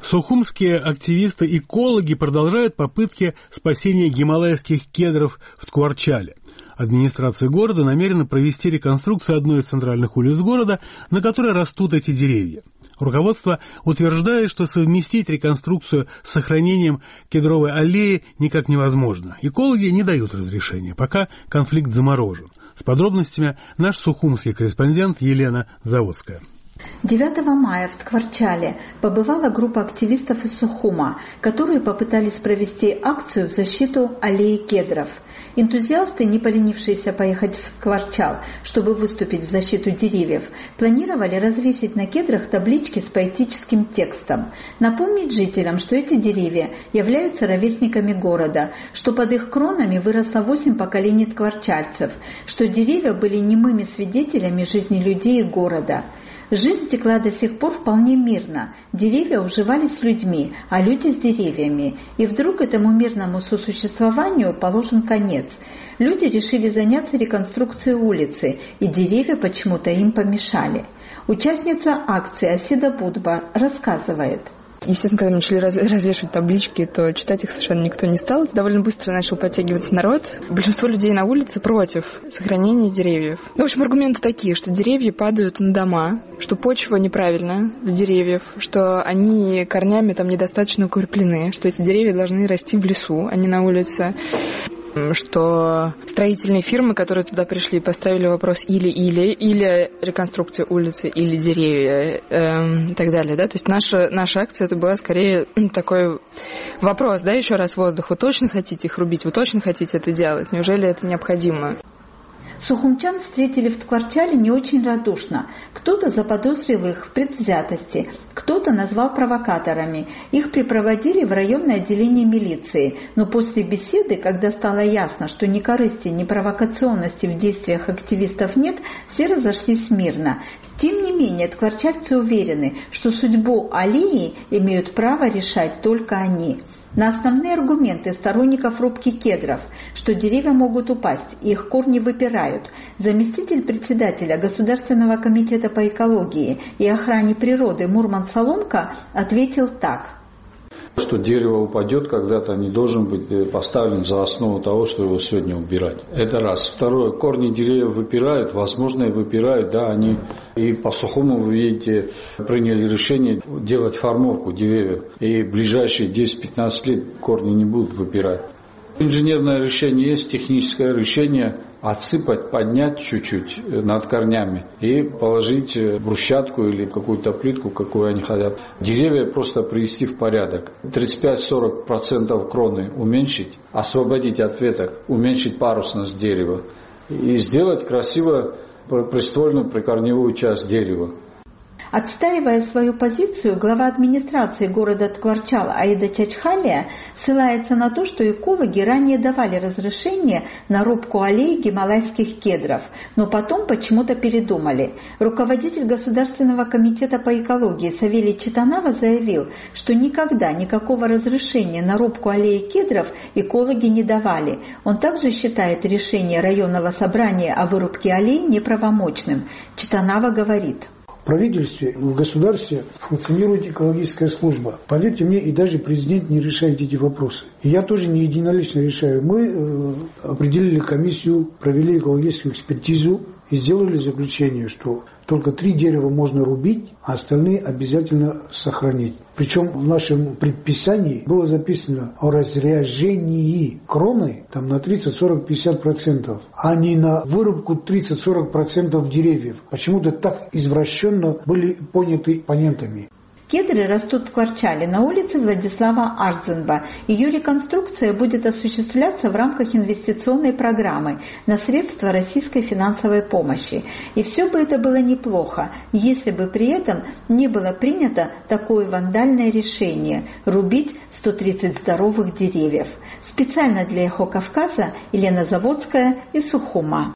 Сухумские активисты-экологи продолжают попытки спасения гималайских кедров в Ткварчале. Администрация города намерена провести реконструкцию одной из центральных улиц города, на которой растут эти деревья. Руководство утверждает, что совместить реконструкцию с сохранением кедровой аллеи никак невозможно. Экологи не дают разрешения, пока конфликт заморожен. С подробностями наш сухумский корреспондент Елена Заводская. 9 мая в Ткварчале побывала группа активистов из Сухума, которые попытались провести акцию в защиту аллеи кедров. Энтузиасты, не поленившиеся поехать в Ткварчал, чтобы выступить в защиту деревьев, планировали развесить на кедрах таблички с поэтическим текстом, напомнить жителям, что эти деревья являются ровесниками города, что под их кронами выросло 8 поколений ткварчальцев, что деревья были немыми свидетелями жизни людей и города. Жизнь текла до сих пор вполне мирно, деревья уживались с людьми, а люди с деревьями, и вдруг этому мирному сосуществованию положен конец. Люди решили заняться реконструкцией улицы, и деревья почему-то им помешали. Участница акции Асида Будба рассказывает. Естественно, когда мы начали развешивать таблички, то читать их совершенно никто не стал. Довольно быстро начал подтягиваться народ. Большинство людей на улице против сохранения деревьев. В общем, аргументы такие, что деревья падают на дома, что почва неправильная для деревьев, что они корнями там недостаточно укреплены, что эти деревья должны расти в лесу, а не на улице. Что строительные фирмы, которые туда пришли, поставили вопрос или реконструкция улицы, или деревья и так далее. Да? То есть наша акция это была скорее такой вопрос, да, еще раз воздух. Вы точно хотите их рубить? Вы точно хотите это делать? Неужели это необходимо? Сухумчан встретили в Ткварчале не очень радушно. Кто-то заподозрил их в предвзятости, кто-то назвал провокаторами. Их припроводили в районное отделение милиции. Но после беседы, когда стало ясно, что ни корысти, ни провокационности в действиях активистов нет, все разошлись мирно. Тем не менее, ткварчальцы уверены, что судьбу аллеи имеют право решать только они. На основные аргументы сторонников рубки кедров, что деревья могут упасть и их корни выпирают, заместитель председателя Государственного комитета по экологии и охране природы Мурман Соломка ответил так. Что дерево упадет когда-то, не должен быть поставлен за основу того, что его сегодня убирать. Это раз. Второе. Корни деревьев выпирают, возможно, и выпирают, да, они и по сухому, вы видите, приняли решение делать формовку деревьев. И в ближайшие 10-15 лет корни не будут выпирать. Инженерное решение есть, техническое решение отсыпать, поднять чуть-чуть над корнями и положить брусчатку или какую-то плитку, какую они хотят. Деревья просто привести в порядок. 35-40% кроны уменьшить, освободить от веток, уменьшить парусность дерева и сделать красиво приствольную прикорневую часть дерева. Отстаивая свою позицию, глава администрации города Ткварчал Аида Чачхалия ссылается на то, что экологи ранее давали разрешение на рубку аллеи гималайских кедров, но потом почему-то передумали. Руководитель Государственного комитета по экологии Савелий Читанава заявил, что никогда никакого разрешения на рубку аллеи кедров экологи не давали. Он также считает решение районного собрания о вырубке аллей неправомочным. Читанава говорит. В правительстве, в государстве функционирует экологическая служба. Поверьте мне, и даже президент не решает эти вопросы. И я тоже не единолично решаю. Мы определили комиссию, провели экологическую экспертизу и сделали заключение, что только 3 дерева можно рубить, а остальные обязательно сохранить. Причем в нашем предписании было записано о разряжении кроны там, на 30, 40, 50%, а не на вырубку 30-40% деревьев. Почему-то так извращенно были поняты оппонентами. Кедры растут в Ткварчале на улице Владислава Ардзенба. Ее реконструкция будет осуществляться в рамках инвестиционной программы на средства российской финансовой помощи. И все бы это было неплохо, если бы при этом не было принято такое вандальное решение – рубить 130 здоровых деревьев. Специально для Эхо Кавказа Елена Заводская из Сухума.